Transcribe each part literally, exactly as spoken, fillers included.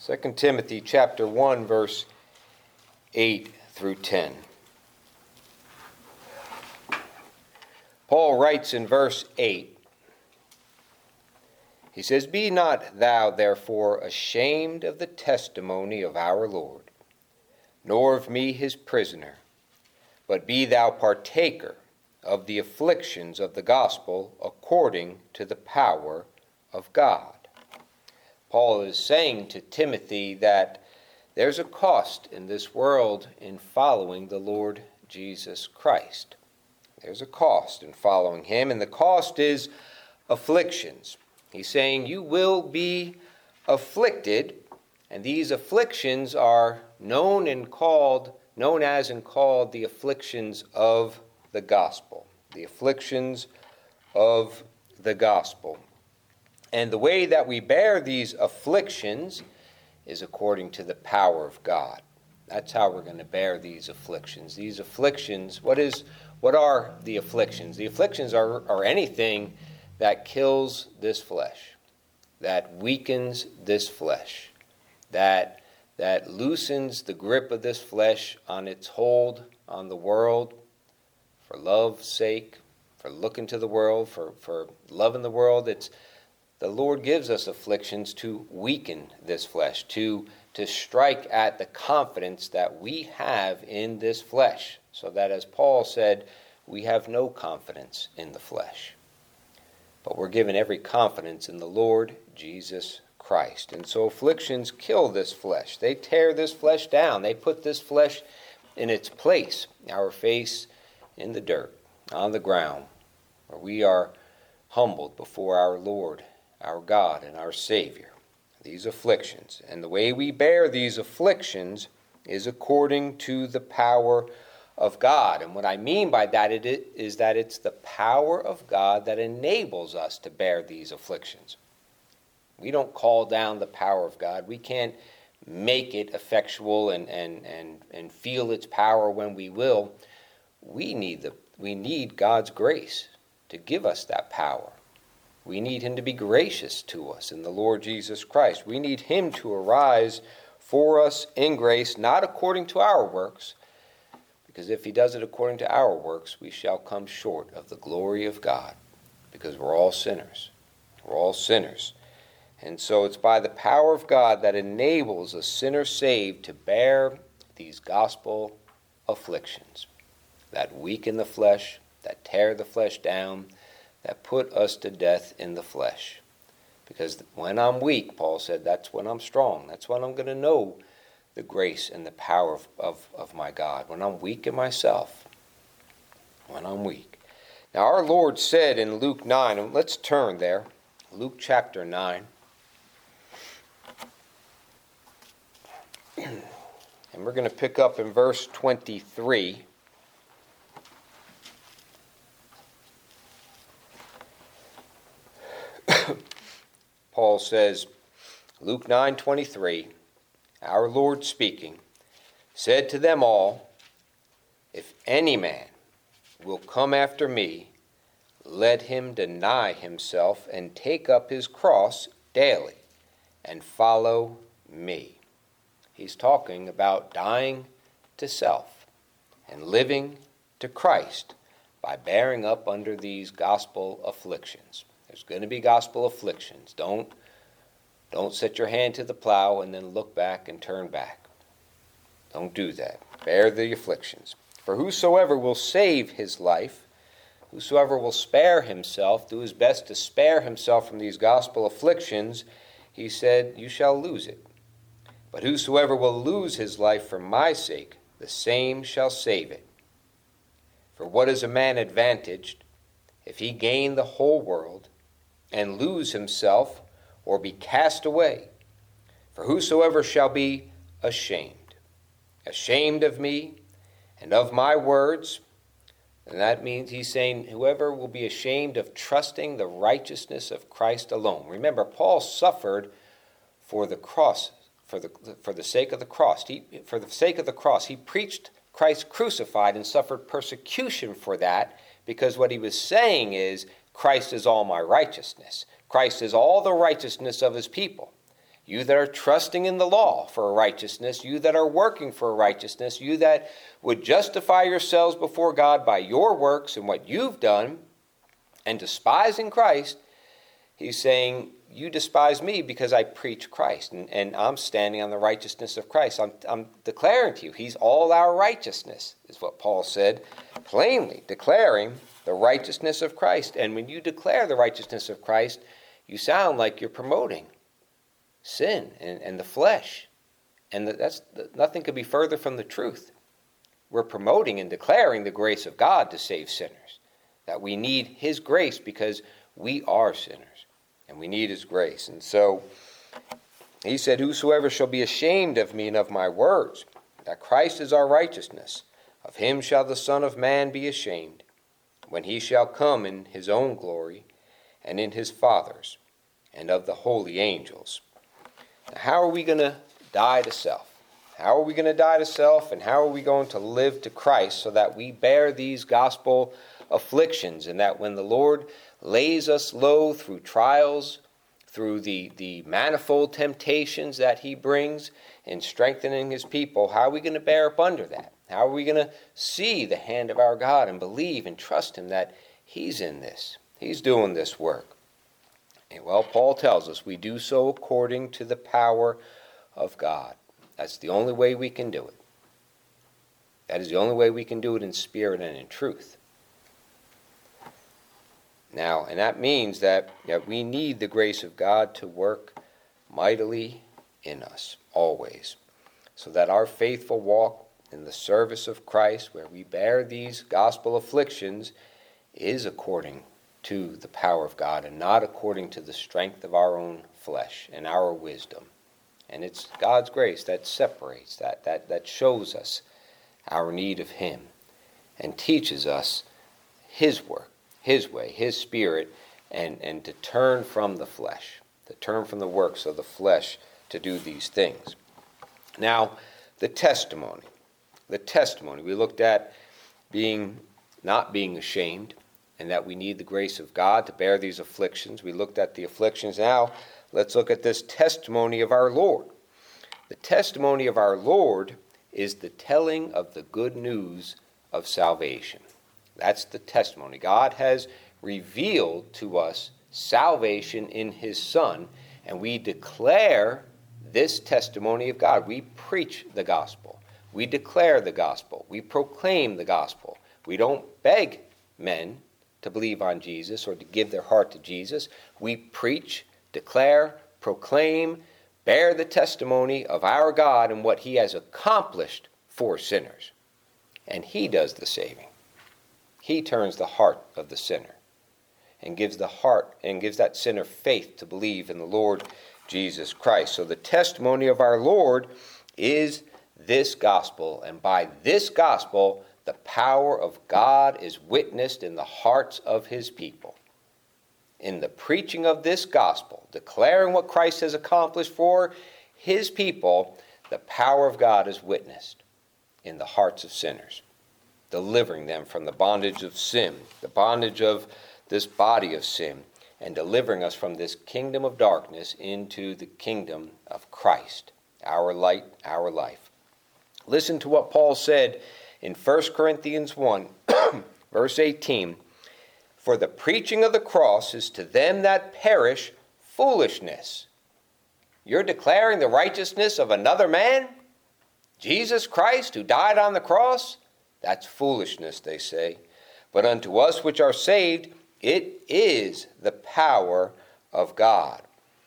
Second Timothy chapter one, verse eight through ten. Paul writes in verse eight, he says, "Be not thou therefore ashamed of the testimony of our Lord, nor of me his prisoner, but be thou partaker of the afflictions of the gospel according to the power of God." Paul is saying to Timothy that there's a cost in this world in following the Lord Jesus Christ. There's a cost in following him, and the cost is afflictions. He's saying you will be afflicted, and these afflictions are known and called, known as and called the afflictions of the gospel. The afflictions of the gospel. And the way that we bear these afflictions is according to the power of God. That's how we're going to bear these afflictions. These afflictions, what is, what are the afflictions? The afflictions are, are anything that kills this flesh, that weakens this flesh, that, that loosens the grip of this flesh on its hold on the world for love's sake, for looking to the world, for, for loving the world. It's The Lord gives us afflictions to weaken this flesh, to, to strike at the confidence that we have in this flesh, so that, as Paul said, we have no confidence in the flesh. But we're given every confidence in the Lord Jesus Christ. And so afflictions kill this flesh. They tear this flesh down. They put this flesh in its place, our face in the dirt, on the ground, where we are humbled before our Lord, our God and our Savior, these afflictions. And the way we bear these afflictions is according to the power of God. And what I mean by that it is that it's the power of God that enables us to bear these afflictions. We don't call down the power of God. We can't make it effectual and, and, and, and feel its power when we will. We need the we need God's grace to give us that power. We need him to be gracious to us in the Lord Jesus Christ. We need him to arise for us in grace, not according to our works, because if he does it according to our works, we shall come short of the glory of God, because we're all sinners. We're all sinners. And so it's by the power of God that enables a sinner saved to bear these gospel afflictions that weaken the flesh, that tear the flesh down, that put us to death in the flesh. Because when I'm weak, Paul said, that's when I'm strong. That's when I'm going to know the grace and the power of, of, of my God. When I'm weak in myself. When I'm weak. Now our Lord said in Luke nine, and let's turn there. Luke chapter nine. And we're going to pick up in verse twenty-three. Paul says, Luke nine twenty-three, our Lord speaking, said to them all, "If any man will come after me, let him deny himself and take up his cross daily and follow me." He's talking about dying to self and living to Christ by bearing up under these gospel afflictions. There's going to be gospel afflictions. Don't, don't set your hand to the plow and then look back and turn back. Don't do that. Bear the afflictions. For whosoever will save his life, whosoever will spare himself, do his best to spare himself from these gospel afflictions, he said, you shall lose it. But whosoever will lose his life for my sake, the same shall save it. For what is a man advantaged if he gain the whole world, and lose himself, or be cast away? For whosoever shall be ashamed, ashamed of me and of my words, and that means he's saying whoever will be ashamed of trusting the righteousness of Christ alone. Remember, Paul suffered for the cross, for the for the sake of the cross. He, for the sake of the cross, he preached Christ crucified and suffered persecution for that, because what he was saying is, Christ is all my righteousness. Christ is all the righteousness of his people. you that are trusting in the law for a righteousness, you that are working for a righteousness, you that would justify yourselves before God by your works and what you've done, and despising Christ, he's saying, you despise me because I preach Christ, and, and I'm standing on the righteousness of Christ. I'm, I'm declaring to you, he's all our righteousness, is what Paul said, plainly declaring the righteousness of Christ. And when you declare the righteousness of Christ, you sound like you're promoting sin and, and the flesh. And that's nothing could be further from the truth. We're promoting and declaring the grace of God to save sinners, that we need his grace because we are sinners. And we need his grace. And so he said, whosoever shall be ashamed of me and of my words, that Christ is our righteousness, of him shall the Son of Man be ashamed, when he shall come in his own glory, and in his Father's, and of the holy angels. Now, how are we going to die to self? How are we going to die to self, and how are we going to live to Christ so that we bear these gospel afflictions, and that when the Lord lays us low through trials, through the, the manifold temptations that he brings in strengthening his people, how are we going to bear up under that? How are we going to see the hand of our God and believe and trust him that he's in this? He's doing this work. And well, Paul tells us we do so according to the power of God. That's the only way we can do it. That is the only way we can do it in spirit and in truth. Now, and that means that, that we need the grace of God to work mightily in us, always, so that our faithful walk in the service of Christ, where we bear these gospel afflictions, is according to the power of God and not according to the strength of our own flesh and our wisdom. And it's God's grace that separates, that, that, that shows us our need of him and teaches us his work, his way, his spirit, and, and to turn from the flesh, to turn from the works of the flesh to do these things. Now, the testimony. The testimony. We looked at being not being ashamed, and that we need the grace of God to bear these afflictions. We looked at the afflictions. Now, let's look at this testimony of our Lord. The testimony of our Lord is the telling of the good news of salvation. That's the testimony. God has revealed to us salvation in his Son, and we declare this testimony of God. We preach the gospel. We declare the gospel. We proclaim the gospel. We don't beg men to believe on Jesus or to give their heart to Jesus. We preach, declare, proclaim, bear the testimony of our God and what he has accomplished for sinners. And he does the saving. He turns the heart of the sinner and gives the heart and gives that sinner faith to believe in the Lord Jesus Christ. So the testimony of our Lord is this gospel, and by this gospel the power of God is witnessed in the hearts of his people. In the preaching of this gospel, declaring what Christ has accomplished for his people, the power of God is witnessed in the hearts of sinners, delivering them from the bondage of sin, the bondage of this body of sin, and delivering us from this kingdom of darkness into the kingdom of Christ, our light, our life. Listen to what Paul said in First Corinthians one, verse eighteen. For the preaching of the cross is to them that perish foolishness. You're declaring the righteousness of another man, Jesus Christ, who died on the cross? That's foolishness, they say. But unto us which are saved, it is the power of God.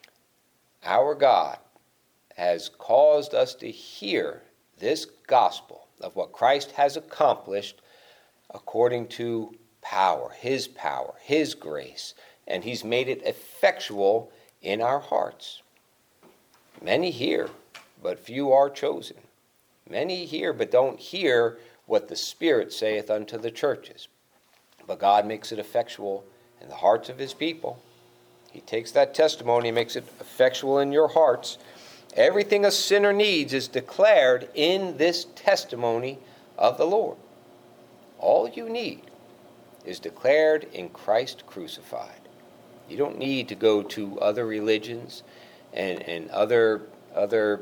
Our God has caused us to hear this gospel of what Christ has accomplished according to power, his power, his grace, and he's made it effectual in our hearts. Many hear, but few are chosen. Many hear, but don't hear what the Spirit saith unto the churches. But God makes it effectual in the hearts of his people. He takes that testimony and makes it effectual in your hearts. Everything a sinner needs is declared in this testimony of the Lord. All you need is declared in Christ crucified. You don't need to go to other religions and, and other other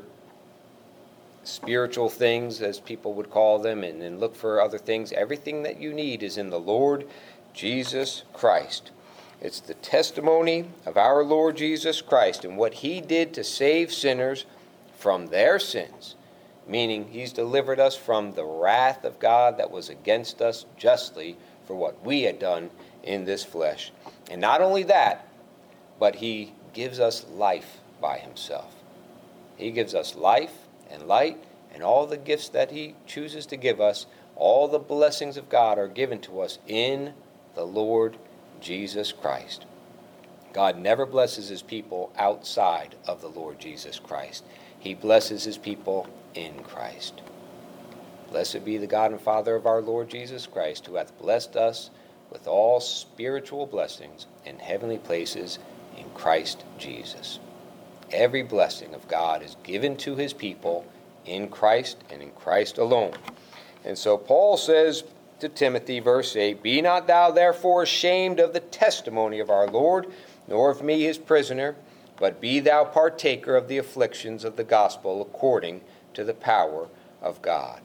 spiritual things, as people would call them, and then look for other things. Everything that you need is in the Lord Jesus Christ. It's the testimony of our Lord Jesus Christ and what he did to save sinners from their sins, meaning he's delivered us from the wrath of God that was against us justly for what we had done in this flesh. And not only that, but he gives us life by himself. He gives us life and light and all the gifts that he chooses to give us. All the blessings of God are given to us in the Lord Jesus Christ. God never blesses his people outside of the Lord Jesus Christ. He blesses his people in Christ. Blessed be the God and Father of our Lord Jesus Christ, who hath blessed us with all spiritual blessings in heavenly places in Christ Jesus. Every blessing of God is given to his people in Christ and in Christ alone. And so Paul says to Timothy, verse eight, Be not thou therefore ashamed of the testimony of our Lord, nor of me his prisoner, but be thou partaker of the afflictions of the gospel according to the power of God.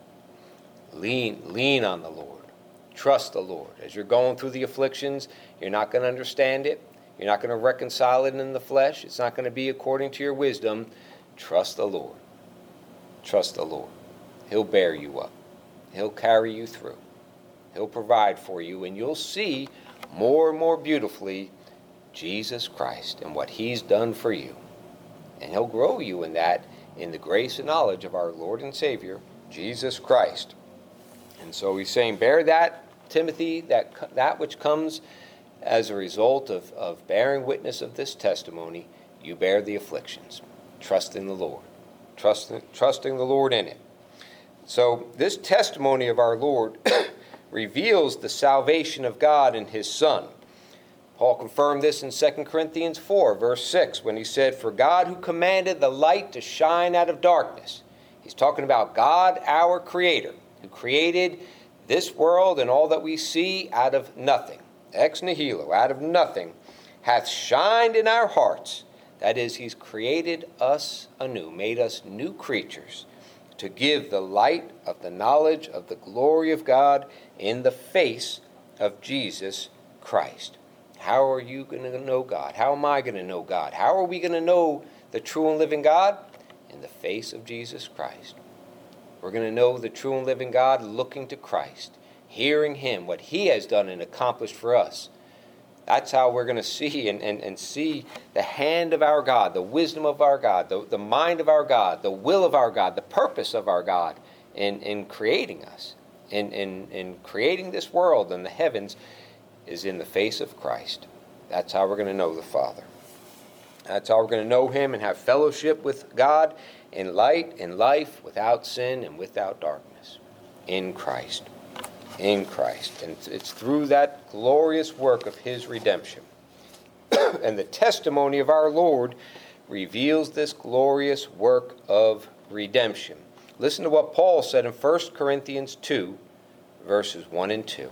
Lean, lean on the Lord. Trust the Lord. As you're going through the afflictions, you're not going to understand it. You're not going to reconcile it in the flesh. It's not going to be according to your wisdom. Trust the Lord. Trust the Lord. He'll bear you up. He'll carry you through. He'll provide for you, and you'll see more and more beautifully Jesus Christ and what he's done for you. And he'll grow you in that, in the grace and knowledge of our Lord and Savior, Jesus Christ. And so he's saying, bear that, Timothy, that that which comes as a result of, of bearing witness of this testimony. You bear the afflictions. Trust in the Lord. Trust, trusting the Lord in it. So this testimony of our Lord reveals the salvation of God in his Son. Paul confirmed this in Second Corinthians four, verse six, when he said, For God who commanded the light to shine out of darkness. He's talking about God, our Creator, who created this world and all that we see out of nothing. Ex nihilo, out of nothing, hath shined in our hearts. That is, he's created us anew, made us new creatures, to give the light of the knowledge of the glory of God in the face of Jesus Christ. How are you going to know God? How am I going to know God? How are we going to know the true and living God? In the face of Jesus Christ. We're going to know the true and living God looking to Christ, hearing him, what he has done and accomplished for us. That's how we're going to see and, and, and see the hand of our God, the wisdom of our God, the, the mind of our God, the will of our God, the purpose of our God in, in creating us, in, in, in creating this world and the heavens is in the face of Christ. That's how we're going to know the Father. That's how we're going to know him and have fellowship with God in light, in life, without sin and without darkness. In Christ. In Christ. And it's through that glorious work of his redemption. And the testimony of our Lord reveals this glorious work of redemption. Listen to what Paul said in First Corinthians two, verses one and two.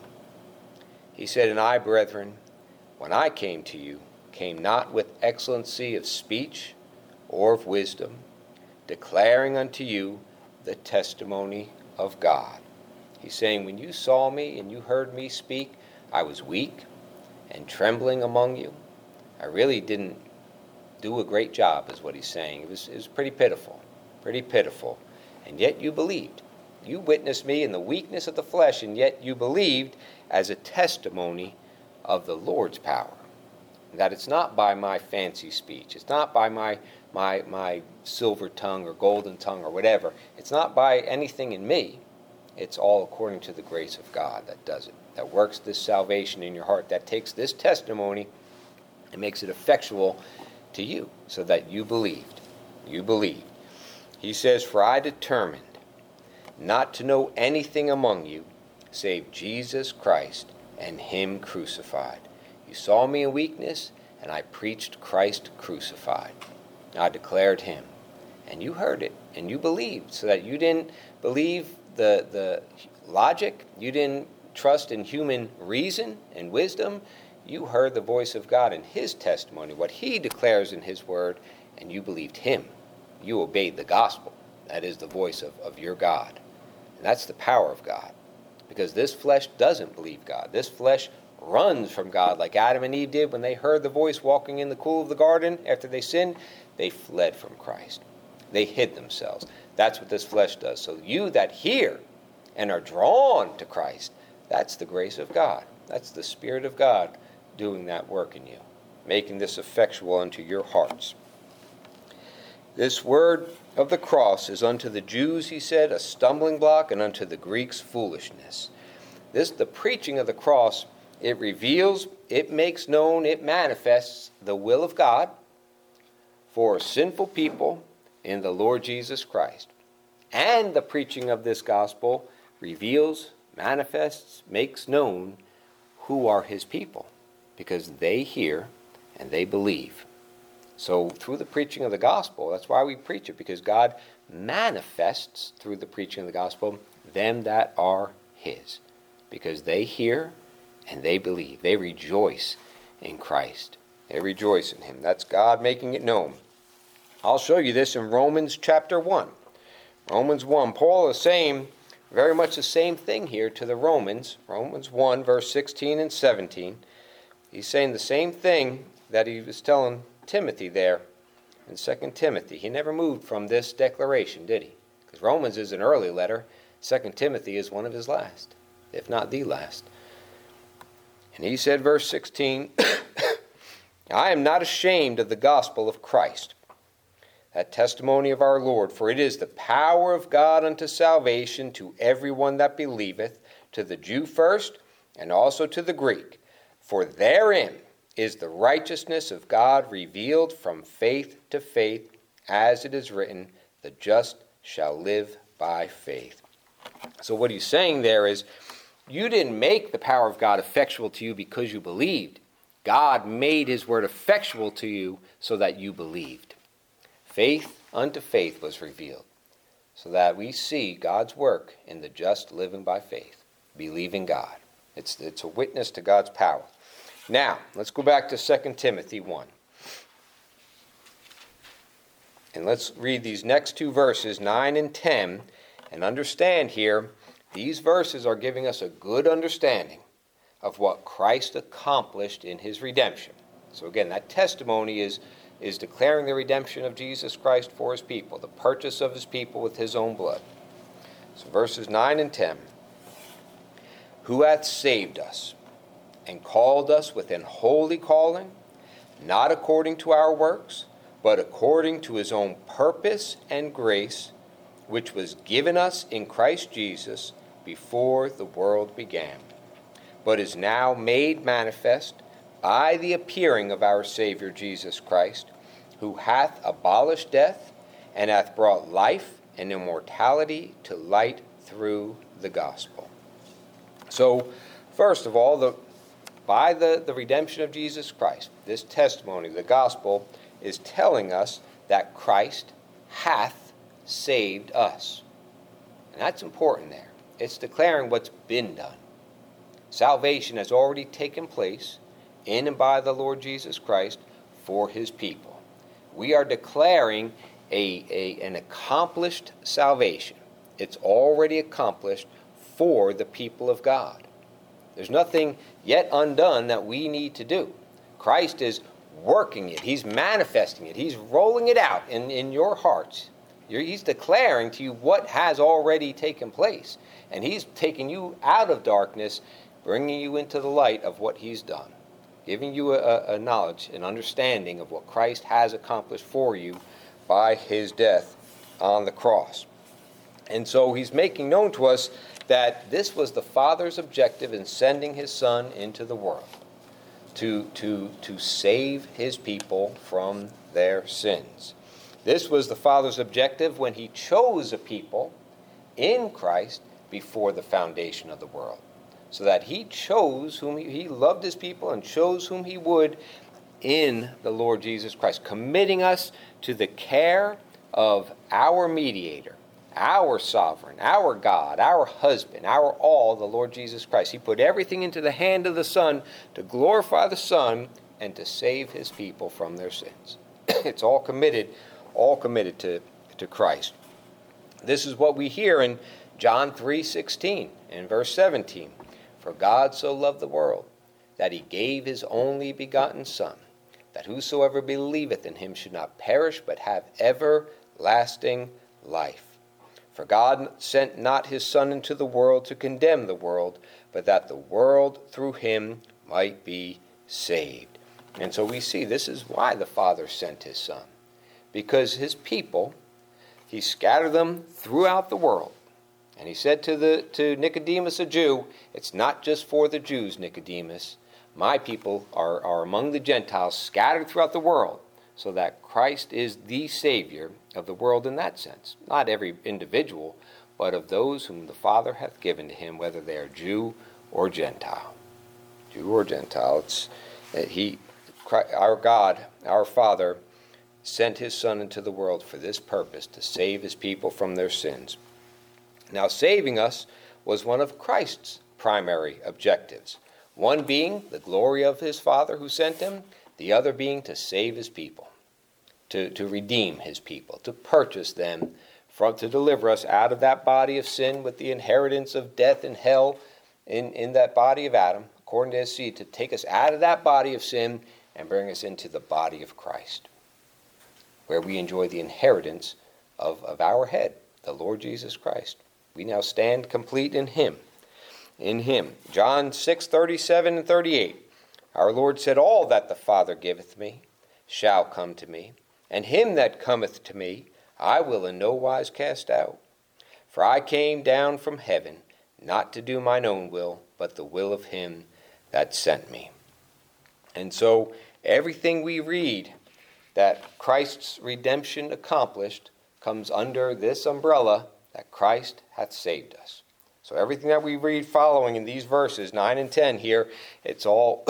He said, And I, brethren, when I came to you, came not with excellency of speech or of wisdom, declaring unto you the testimony of God. He's saying, when you saw me and you heard me speak, I was weak and trembling among you. I really didn't do a great job, is what he's saying. It was, it was pretty pitiful, pretty pitiful. And yet you believed. You witnessed me in the weakness of the flesh, and yet you believed as a testimony of the Lord's power. That it's not by my fancy speech. It's not by my, my, my silver tongue or golden tongue or whatever. It's not by anything in me. It's all according to the grace of God that does it, that works this salvation in your heart, that takes this testimony and makes it effectual to you so that you believed. You believed. He says, For I determined not to know anything among you save Jesus Christ and him crucified. You saw me in weakness, and I preached Christ crucified. I declared him, and you heard it, and you believed, so that you didn't believe the the logic, you didn't trust in human reason and wisdom. You heard the voice of God in his testimony, what he declares in his word, and you believed him. You obeyed the gospel. That is the voice of, of your God. And that's the power of God. Because this flesh doesn't believe God. This flesh runs from God like Adam and Eve did when they heard the voice walking in the cool of the garden after they sinned. They fled from Christ. They hid themselves. That's what this flesh does. So you that hear and are drawn to Christ, that's the grace of God. That's the Spirit of God doing that work in you, making this effectual unto your hearts. This word of the cross is unto the Jews, he said, a stumbling block, and unto the Greeks foolishness. This, the preaching of the cross, it reveals, it makes known, it manifests the will of God for sinful people in the Lord Jesus Christ. And the preaching of this gospel reveals, manifests, makes known who are his people, because they hear and they believe. So through the preaching of the gospel, that's why we preach it, because God manifests through the preaching of the gospel them that are his, because they hear and they believe. They rejoice in Christ. They rejoice in him. That's God making it known. I'll show you this in Romans chapter one. Romans one. Paul is saying very much the same thing here to the Romans. Romans one, verse sixteen and seventeen. He's saying the same thing that he was telling Timothy there in Second Timothy. He never moved from this declaration, did he? Because Romans is an early letter. Second Timothy is one of his last, if not the last. And he said, verse sixteen, I am not ashamed of the gospel of Christ, that testimony of our Lord, for it is the power of God unto salvation to everyone that believeth, to the Jew first, and also to the Greek. For therein is the righteousness of God revealed from faith to faith, as it is written, the just shall live by faith. So what he's saying there is, you didn't make the power of God effectual to you because you believed. God made his word effectual to you so that you believed. Faith unto faith was revealed, so that we see God's work in the just living by faith, believing God. It's, it's a witness to God's power. Now, let's go back to Second Timothy one. And let's read these next two verses, nine and ten, and understand here, these verses are giving us a good understanding of what Christ accomplished in his redemption. So again, that testimony is, is declaring the redemption of Jesus Christ for his people, the purchase of his people with his own blood. So verses nine and ten. Who hath saved us, and called us with an holy calling, not according to our works, but according to his own purpose and grace, which was given us in Christ Jesus before the world began, but is now made manifest by the appearing of our Savior Jesus Christ, who hath abolished death, and hath brought life and immortality to light through the gospel. So, first of all, the by the, the redemption of Jesus Christ, this testimony, the gospel, is telling us that Christ hath saved us. And that's important there. It's declaring what's been done. Salvation has already taken place in and by the Lord Jesus Christ for his people. We are declaring a, a, an accomplished salvation. It's already accomplished for the people of God. There's nothing yet undone that we need to do. Christ is working it. He's manifesting it. He's rolling it out in, in your hearts. You're, he's declaring to you what has already taken place. And he's taking you out of darkness, bringing you into the light of what he's done, giving you a, a knowledge, an understanding of what Christ has accomplished for you by his death on the cross. And so he's making known to us that this was the Father's objective in sending his Son into the world, to, to, to save his people from their sins. This was the Father's objective when he chose a people in Christ before the foundation of the world, so that he chose whom he, he loved his people and chose whom he would in the Lord Jesus Christ, committing us to the care of our mediator, our sovereign, our God, our husband, our all, the Lord Jesus Christ. He put everything into the hand of the Son to glorify the Son and to save his people from their sins. It's all committed, all committed to, to Christ. This is what we hear in John three sixteen and verse seventeen. For God so loved the world, that he gave his only begotten Son, that whosoever believeth in him should not perish, but have everlasting life. For God sent not his Son into the world to condemn the world, but that the world through him might be saved. And so we see this is why the Father sent his Son. Because his people, he scattered them throughout the world. And he said to the to Nicodemus, a Jew, it's not just for the Jews, Nicodemus. My people are, are among the Gentiles, scattered throughout the world, so that Christ is the Savior of the world in that sense. Not every individual, but of those whom the Father hath given to him, whether they are Jew or Gentile. Jew or Gentile. It's, he, our God, our Father, sent his Son into the world for this purpose, to save his people from their sins. Now, saving us was one of Christ's primary objectives. One being the glory of his Father who sent him, the other being to save his people, to, to redeem his people, to purchase them, from, to deliver us out of that body of sin with the inheritance of death and hell in, in that body of Adam, according to his seed, to take us out of that body of sin and bring us into the body of Christ, where we enjoy the inheritance of, of our head, the Lord Jesus Christ. We now stand complete in him. In him. John six thirty-seven and thirty-eight. Our Lord said, all that the Father giveth me shall come to me, and him that cometh to me I will in no wise cast out. For I came down from heaven, not to do mine own will, but the will of him that sent me. And so everything we read that Christ's redemption accomplished comes under this umbrella that Christ hath saved us. So everything that we read following in these verses, nine and ten here, it's all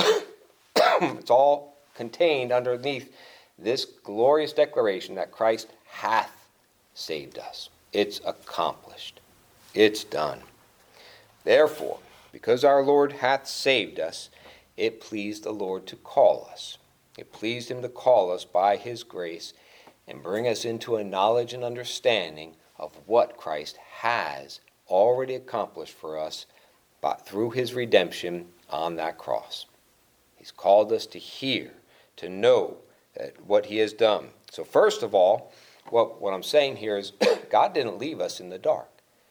it's all contained underneath this glorious declaration that Christ hath saved us. It's accomplished. It's done. Therefore, because our Lord hath saved us, it pleased the Lord to call us. It pleased him to call us by his grace and bring us into a knowledge and understanding of what Christ has already accomplished for us by, through his redemption on that cross. He's called us to hear, to know that what he has done. So first of all, what, what I'm saying here is God didn't leave us in the dark.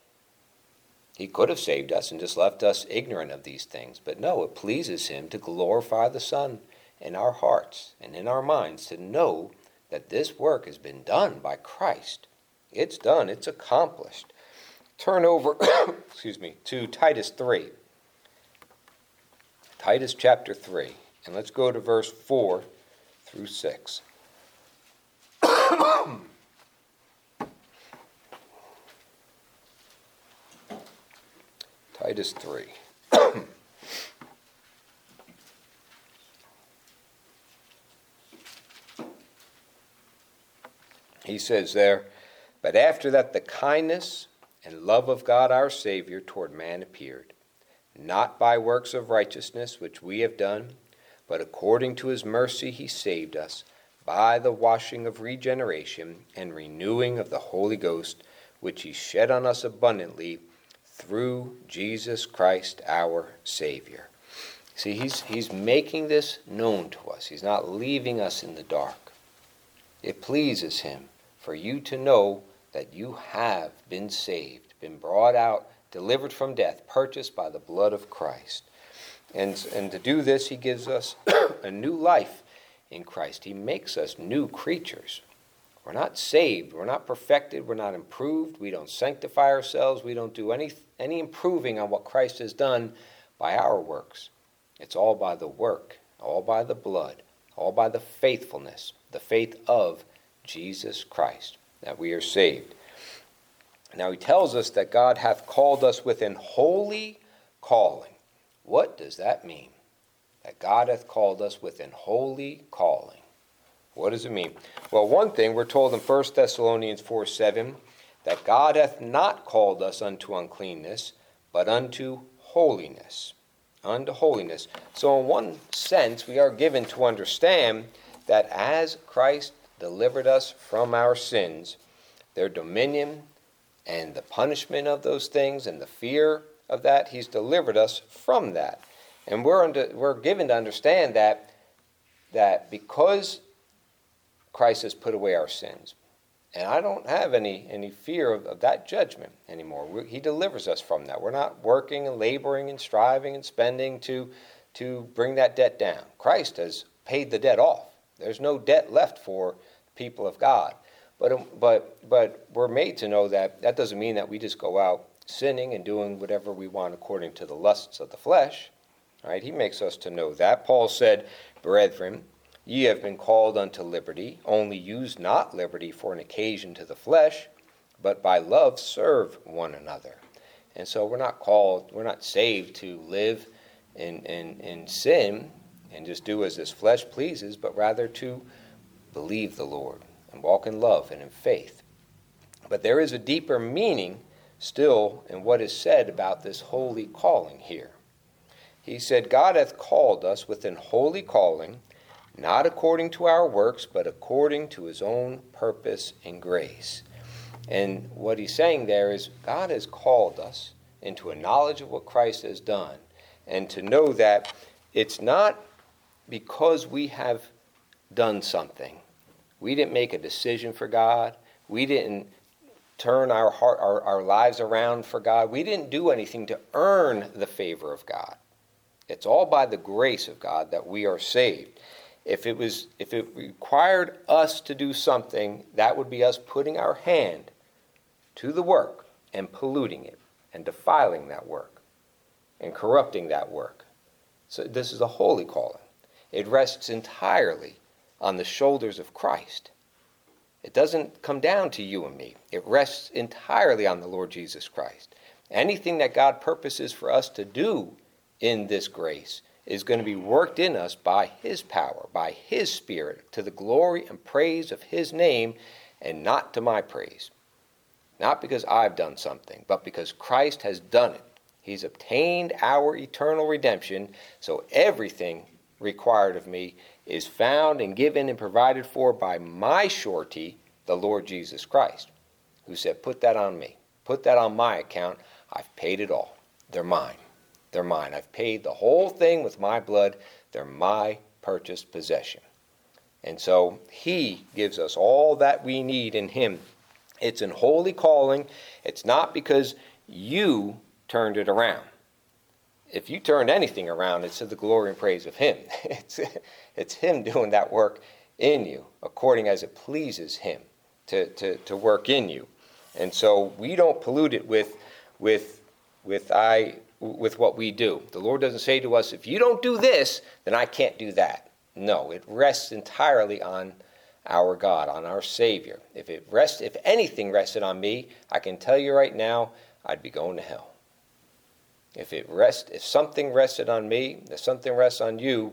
He could have saved us and just left us ignorant of these things. But no, it pleases him to glorify the Son in our hearts and in our minds, to know that this work has been done by Christ. It's done. It's accomplished. Turn over, excuse me, to Titus three. Titus chapter three. And let's go to verse four through six. Titus three. He says there, but after that the kindness and love of God our Savior toward man appeared, not by works of righteousness which we have done, but according to his mercy he saved us by the washing of regeneration and renewing of the Holy Ghost, which he shed on us abundantly through Jesus Christ our Savior. See, he's, he's making this known to us. He's not leaving us in the dark. It pleases him for you to know that you have been saved, been brought out, delivered from death, purchased by the blood of Christ. And, and to do this, he gives us a new life in Christ. He makes us new creatures. We're not saved. We're not perfected. We're not improved. We don't sanctify ourselves. We don't do any, any improving on what Christ has done by our works. It's all by the work, all by the blood, all by the faithfulness, the faith of Jesus Christ, that we are saved. Now he tells us that God hath called us with an holy calling. What does that mean? That God hath called us with an holy calling. What does it mean? Well, one thing, we're told in First Thessalonians four seven, that God hath not called us unto uncleanness, but unto holiness. Unto holiness. So in one sense, we are given to understand that as Christ delivered us from our sins, their dominion and the punishment of those things and the fear of that. He's delivered us from that. And we're under, we're given to understand that, that because Christ has put away our sins, and I don't have any, any fear of, of that judgment anymore. We, he delivers us from that. We're not working and laboring and striving and spending to, to bring that debt down. Christ has paid the debt off. There's no debt left for people of God. But, but, but we're made to know that that doesn't mean that we just go out sinning and doing whatever we want according to the lusts of the flesh. Right? He makes us to know that. Paul said, "Brethren, ye have been called unto liberty, only use not liberty for an occasion to the flesh, but by love serve one another." And so we're not called, we're not saved to live in, in, in sin and just do as this flesh pleases, but rather to believe the Lord and walk in love and in faith. But there is a deeper meaning still in what is said about this holy calling here. He said, "God hath called us with an holy calling, not according to our works, but according to his own purpose and grace." And what he's saying there is God has called us into a knowledge of what Christ has done, and to know that it's not because we have done something. We didn't make a decision for God. We didn't turn our heart, our, our lives around for God. We didn't do anything to earn the favor of God. It's all by the grace of God that we are saved. If it was, if it required us to do something, that would be us putting our hand to the work and polluting it and defiling that work and corrupting that work. So this is a holy calling. It rests entirely on the shoulders of Christ. It doesn't come down to you and me. It rests entirely on the Lord Jesus Christ. Anything that God purposes for us to do in this grace is going to be worked in us by his power, by his Spirit, to the glory and praise of his name, and not to my praise. Not because I've done something, but because Christ has done it. He's obtained our eternal redemption, so everything required of me is found and given and provided for by my surety, the Lord Jesus Christ, who said, "Put that on me. Put that on my account. I've paid it all. They're mine. They're mine. I've paid the whole thing with my blood. They're my purchased possession." And so he gives us all that we need in him. It's an holy calling. It's not because you turned it around. If you turned anything around, it's to the glory and praise of him. It's, it's him doing that work in you, according as it pleases him to, to, to work in you. And so we don't pollute it with, with, with, I, with what we do. The Lord doesn't say to us, if you don't do this, then I can't do that. No, it rests entirely on our God, on our Savior. If it rests, if anything rested on me, I can tell you right now, I'd be going to hell. If it rest, if something rested on me, if something rests on you,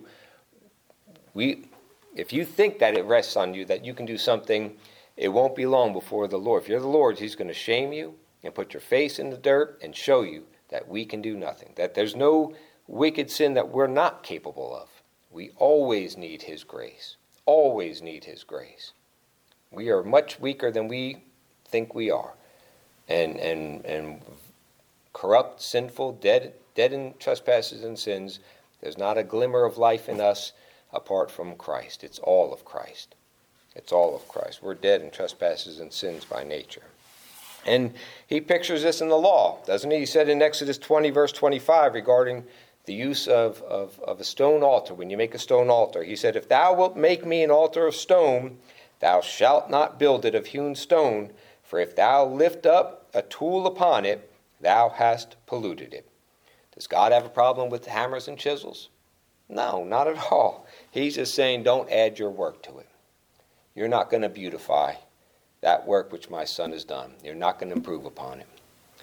we, if you think that it rests on you, that you can do something, it won't be long before the Lord. If you're the Lord's, he's going to shame you and put your face in the dirt and show you that we can do nothing, that there's no wicked sin that we're not capable of. We always need his grace, always need his grace. We are much weaker than we think we are, and and and corrupt, sinful, dead, dead in trespasses and sins. There's not a glimmer of life in us apart from Christ. It's all of Christ. It's all of Christ. We're dead in trespasses and sins by nature. And he pictures this in the law, doesn't he? He said in Exodus twenty, verse twenty-five, regarding the use of, of, of a stone altar, when you make a stone altar. He said, "If thou wilt make me an altar of stone, thou shalt not build it of hewn stone, for if thou lift up a tool upon it, thou hast polluted it." Does God have a problem with hammers and chisels? No, not at all. He's just saying, don't add your work to it. You're not going to beautify that work which my son has done. You're not going to improve upon it.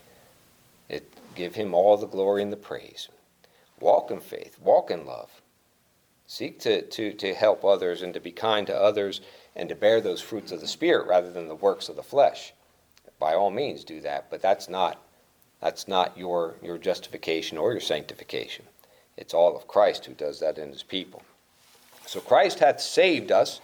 It give him all the glory and the praise. Walk in faith. Walk in love. Seek to, to, to help others and to be kind to others and to bear those fruits of the Spirit rather than the works of the flesh. By all means do that, but that's not That's not your, your justification or your sanctification. It's all of Christ who does that in his people. So Christ hath saved us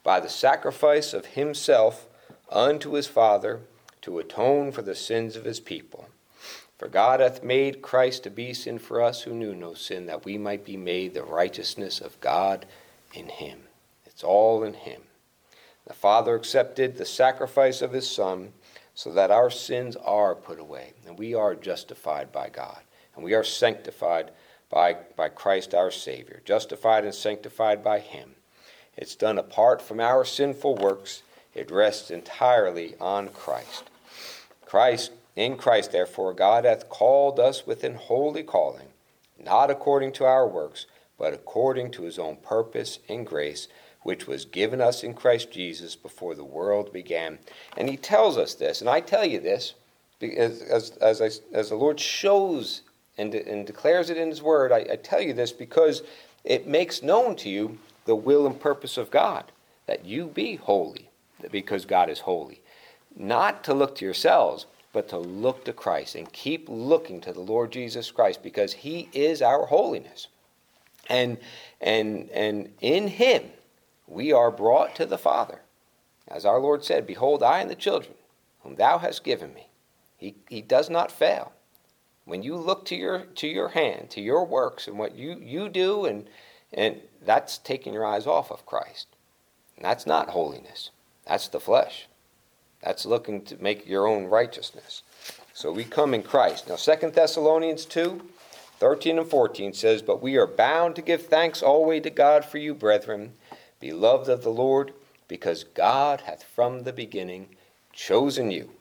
by the sacrifice of himself unto his Father, to atone for the sins of his people. For God hath made Christ to be sin for us who knew no sin, that we might be made the righteousness of God in him. It's all in him. The Father accepted the sacrifice of his Son so that our sins are put away, and we are justified by God, and we are sanctified by, by Christ our Savior, justified and sanctified by him. It's done apart from our sinful works. It rests entirely on Christ. Christ, in Christ, therefore, God hath called us with an holy calling, not according to our works, but according to his own purpose and grace, which was given us in Christ Jesus before the world began. And he tells us this, and I tell you this, as, as, as, I, as the Lord shows and, and declares it in his word, I, I tell you this because it makes known to you the will and purpose of God, that you be holy, because God is holy. Not to look to yourselves, but to look to Christ and keep looking to the Lord Jesus Christ, because he is our holiness. And, and, and in him we are brought to the Father. As our Lord said, behold, I and the children whom thou hast given me. He, he does not fail. When you look to your to your hand, to your works, and what you, you do, and, and that's taking your eyes off of Christ. And that's not holiness. That's the flesh. That's looking to make your own righteousness. So we come in Christ. Now, Second Thessalonians two, thirteen and fourteen says, but we are bound to give thanks always to God for you, brethren, beloved of the Lord, because God hath from the beginning chosen you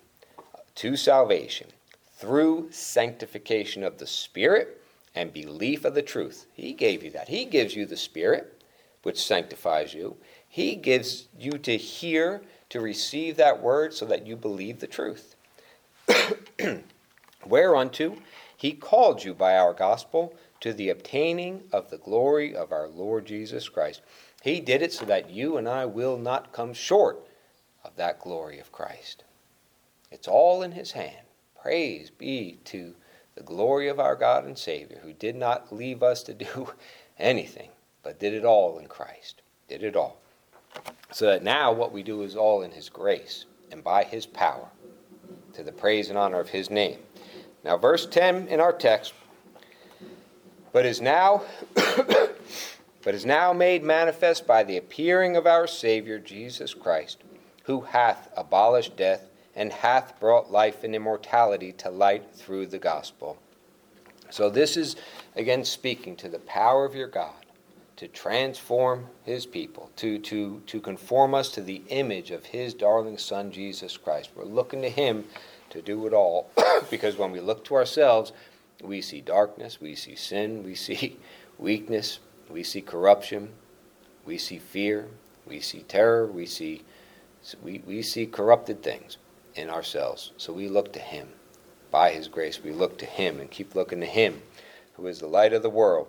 to salvation through sanctification of the Spirit and belief of the truth. He gave you that. He gives you the Spirit, which sanctifies you. He gives you to hear, to receive that word so that you believe the truth. Whereunto he called you by our gospel to the obtaining of the glory of our Lord Jesus Christ. He did it so that you and I will not come short of that glory of Christ. It's all in his hand. Praise be to the glory of our God and Savior, who did not leave us to do anything, but did it all in Christ. Did it all. So that now what we do is all in his grace and by his power, to the praise and honor of his name. Now, verse ten in our text, but is now but is now made manifest by the appearing of our Savior Jesus Christ, who hath abolished death and hath brought life and immortality to light through the gospel. So this is, again, speaking to the power of your God to transform his people, to, to, to conform us to the image of his darling Son, Jesus Christ. We're looking to him to do it all, because when we look to ourselves, we see darkness, we see sin, we see weakness, we see corruption, we see fear, we see terror, we see we, we see corrupted things in ourselves. So we look to him. By his grace, we look to him and keep looking to him, who is the light of the world.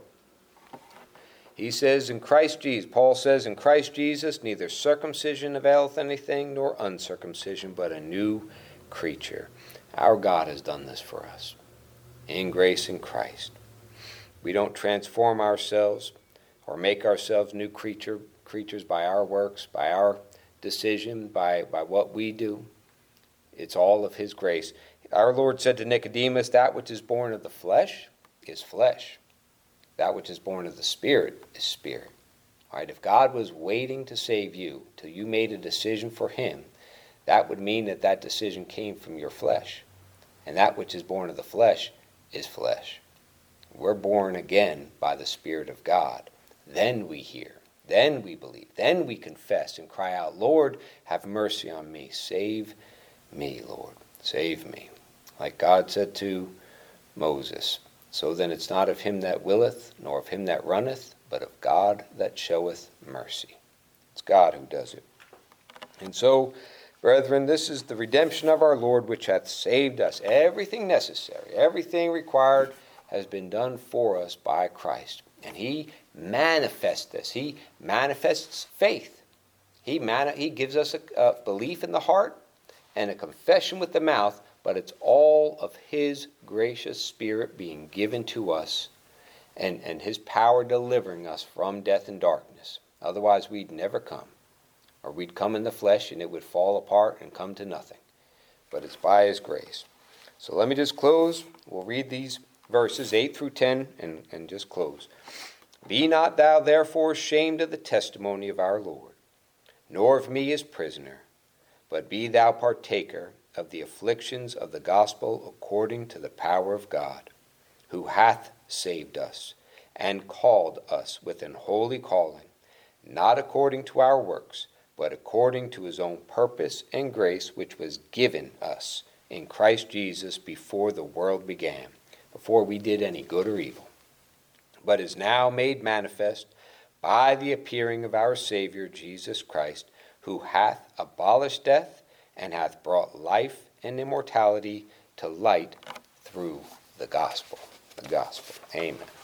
He says in Christ Jesus, Paul says in Christ Jesus, neither circumcision availeth anything, nor uncircumcision, but a new creature. Our God has done this for us in grace in Christ. We don't transform ourselves or make ourselves new creature creatures by our works, by our decision, by, by what we do. It's all of his grace. Our Lord said to Nicodemus, that which is born of the flesh is flesh. That which is born of the Spirit is spirit. All right, if God was waiting to save you till you made a decision for him, that would mean that that decision came from your flesh. And that which is born of the flesh is flesh. We're born again by the Spirit of God. Then we hear. Then we believe. Then we confess and cry out, Lord, have mercy on me. Save me, Lord. Save me. Like God said to Moses, so then it's not of him that willeth, nor of him that runneth, but of God that showeth mercy. It's God who does it. And so, brethren, this is the redemption of our Lord, which hath saved us. Everything necessary, everything required has been done for us by Christ. And he manifests this. He manifests faith. He, mani- he gives us a, a belief in the heart and a confession with the mouth, but it's all of his gracious Spirit being given to us and, and his power delivering us from death and darkness. Otherwise, we'd never come. or we'd come in the flesh and it would fall apart and come to nothing. But it's by his grace. So let me just close. We'll read these verses eight through ten and, and just close. Be not thou therefore ashamed of the testimony of our Lord, nor of me his prisoner, but be thou partaker of the afflictions of the gospel according to the power of God, who hath saved us, and called us with an holy calling, not according to our works, but according to his own purpose and grace, which was given us in Christ Jesus before the world began, before we did any good or evil, but is now made manifest by the appearing of our Savior Jesus Christ, who hath abolished death, and hath brought life and immortality to light through the gospel. The gospel. Amen.